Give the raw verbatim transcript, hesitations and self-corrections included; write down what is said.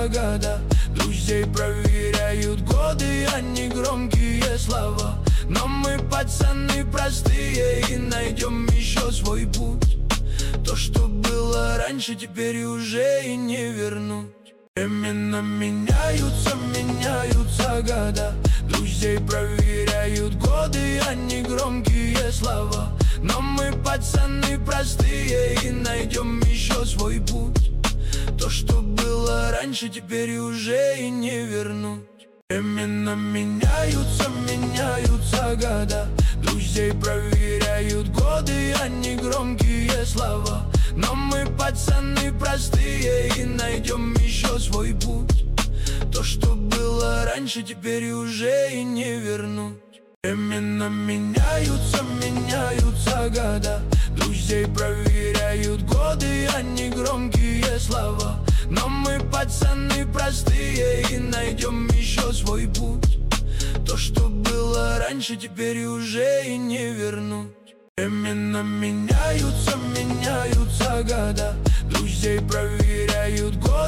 года. Друзей проверяют годы, а не громкие слова. Но мы пацаны простые и найдем еще свой путь. То, что было раньше, теперь уже и не вернуть. Временно меняются, меняются года. Друзей проверяют годы, а не громкие слова. Но мы пацаны простые и найдем еще свой путь. То, что было раньше, теперь уже и не вернуть. Временно меняются, меняются года. Друзей проверяют годы, а не громкие слова. Но мы пацаны простые и найдем еще свой путь. То, что было раньше, теперь уже и не вернуть. Временно меняются, меняются года. Друзей проверяют годы, а не громкие слова. Но мы пацаны простые и найдем еще свой путь. То, что было раньше, теперь уже и не вернуть. Временно меняются, меняются года. Друзей проверяют годы.